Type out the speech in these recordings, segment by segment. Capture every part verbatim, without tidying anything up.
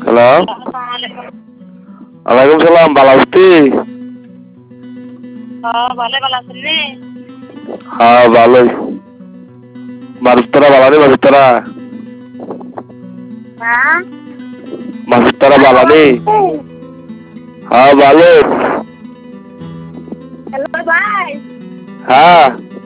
Hello, ওয়ালাইকুম সালাম। ভালো আছিস? হ্যাঁ ভালো ভালো আছেন রে? হ্যাঁ ভালোই। মাসুদ ভালো নেই? মাসুদ হ্যাঁ মাসুদ ভালো নেই? হ্যাঁ ভালো। হ্যালো ভাই। হ্যাঁ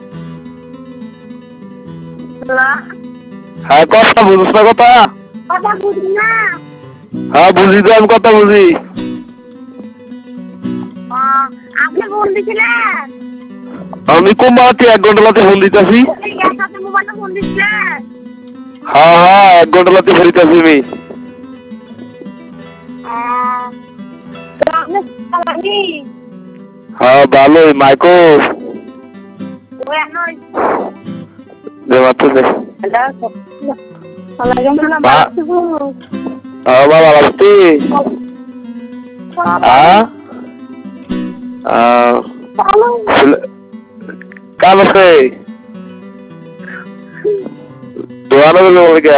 হ্যালো, হ্যাঁ কথা বুঝিস না? কথা কথা বুঝি না। হ্যাঁ বুঝি তো, আমি কথা বুঝি। আহ, আপনি ফোন দিছিলেন? আমি কোম্পানিতে এক ঘন্টা লাতে ফোন দিতেছি। এর সাথে মোবাইলটা ফোন দিছিলেন? হ্যাঁ হ্যাঁ এক ঘন্টা লাতে ফেরিতেছি আমি। আহ, তো আপনি চালানি? হ্যাঁ ভালোই। মাইকো ওই নয়। দে মাত্র দে। হ্যালো, ওয়ালাইকুম সালাম। মা ভালো আছো? হ্যাঁ মা ভালো আছিস? হ্যাঁ আহ, ভালো। কাল আছে দোয়ানো বলে কে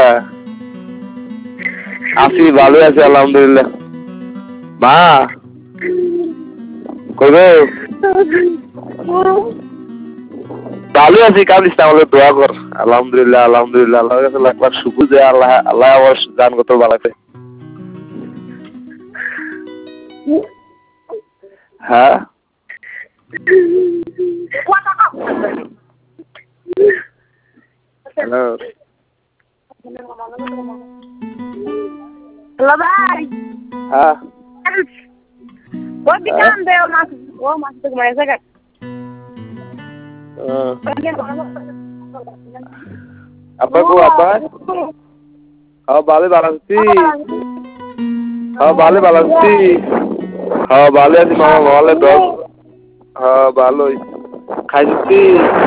আছি, ভালোই আছি আলহামদুলিল্লাহ। মা কই গো? ভালোই আছি, কাঁদিস না, আমাদের দোয়া কর। আলহামদুলিল্লাহ আলহামদুলিল্লাহ, আল্লাহর কাছে লাখ লাখ শুকর যে আল্লাহ আল্লাহ আমার জান কত বাড়াইছে। হ্যাঁ হ্যালো হ্যালো ভাই। হ্যাঁ ওই বিকাম দে ও মাছ ও মাছ তো মারা যায়। apa ko apa ha bale balansi ha bale balansi ha bale aছি মামা, ভালো দশ হ্যাঁ ভালোই। খাইছি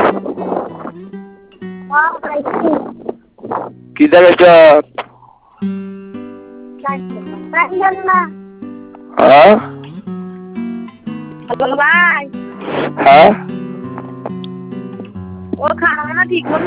কি জায়গা? হ্যাঁ হ্যালো ভাই। হ্যাঁ ও খানা না ঠিক মতো